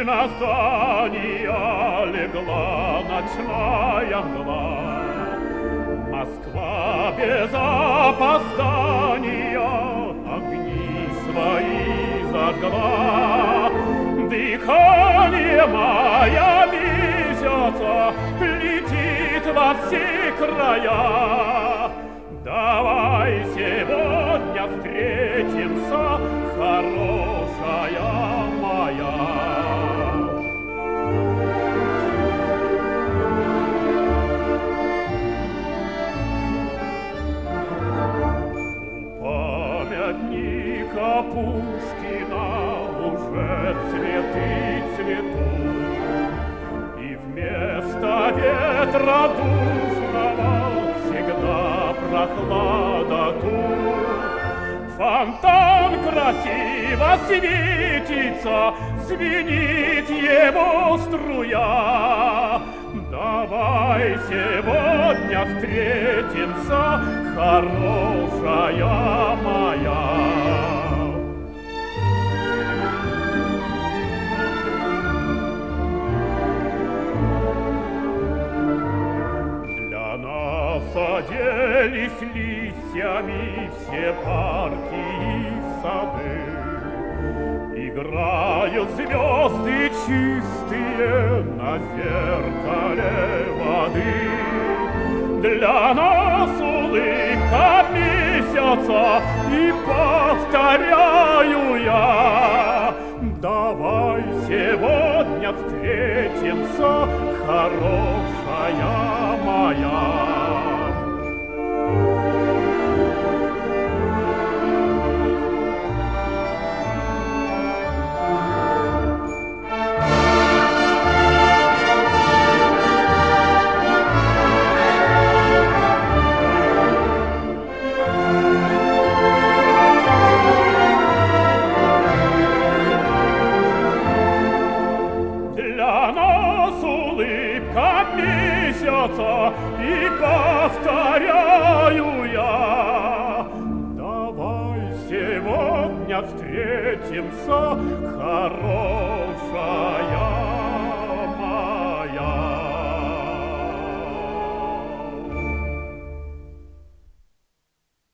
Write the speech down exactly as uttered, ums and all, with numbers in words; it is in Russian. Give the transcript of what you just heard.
на здания легла ночная мгла. Москва без опоздания огни свои зажгла. Дыхание мая месяца летит во все края. Давай сегодня встретимся, хорошая моя. У памятника Пушкина уже цветы цветут, и вместо ветра душного всегда прохлада тут. Фонтан красиво светится, звенит его струя. Давай сегодня встретимся, хорошая моя. Садились листьями все парки и сады, играют звезды чистые на зеркале воды. Для нас улыбка месяца, и повторяю я: давай сегодня встретимся, хорошая моя. И повторяю я: давай сегодня встретимся, хорошая